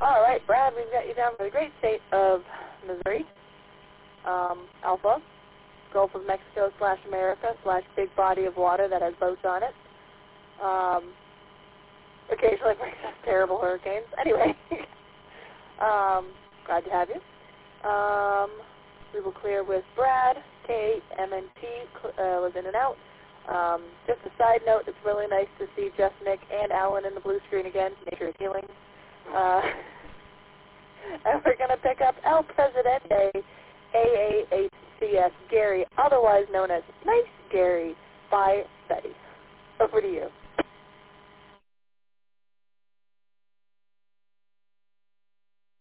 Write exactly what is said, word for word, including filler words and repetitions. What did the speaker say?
All right, Brad, we've got you down for the great state of Missouri. Um, Alpha, Gulf of Mexico slash America slash big body of water that has boats on it. Um, occasionally brings us terrible hurricanes. Anyway, um, glad to have you. Um, we will clear with Brad. K, M, and T uh, was in and out. Um, just a side note, it's really nice to see Jeff, Nick, and Alan in the blue screen again. Nature is healing. Uh, and we're going to pick up El Presidente, A A H C S, Gary, otherwise known as Nice Gary, by Betty. Over to you.